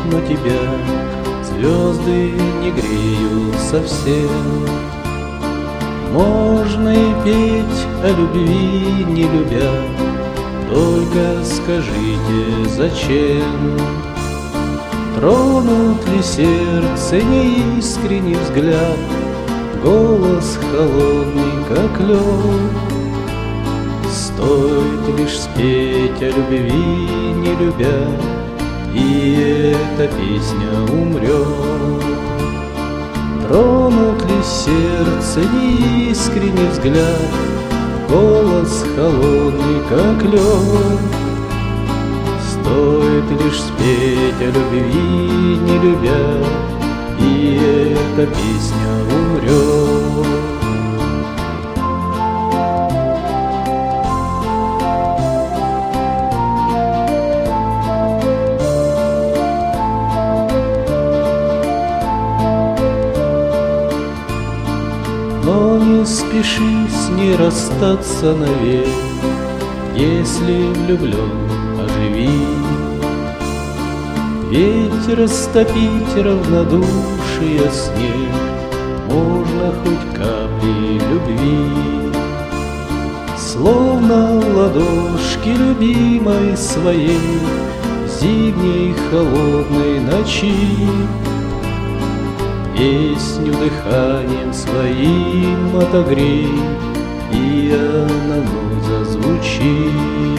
но тебя звезды не греют совсем. Можно и петь о любви, не любя, только скажите, зачем? Тронут ли сердце неискренний взгляд, голос холодный, как лед? Стоит лишь спеть о любви, не любя, и эта песня умрет. Тронут ли сердце неискренний взгляд, голос холодный, как лед? Стоит лишь спеть о любви, не любя, и эта песня умрет. Но не спеши с ней расстаться навек, если влюблен, оживи. Ведь растопить равнодушие снег можно хоть капли любви. Словно ладошки любимой своей в зимней холодной ночи, песню дыханием своим отогрей, и она вновь зазвучит.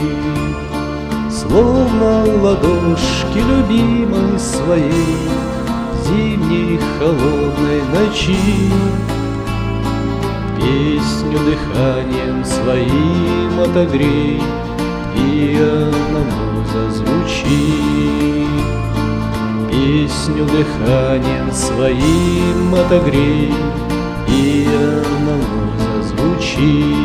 Словно ладошки любимой своей в зимней холодной ночи, песню дыханием своим отогрей, и она вновь зазвучит. Песню дыханием своим отогрей, и она вновь зазвучит.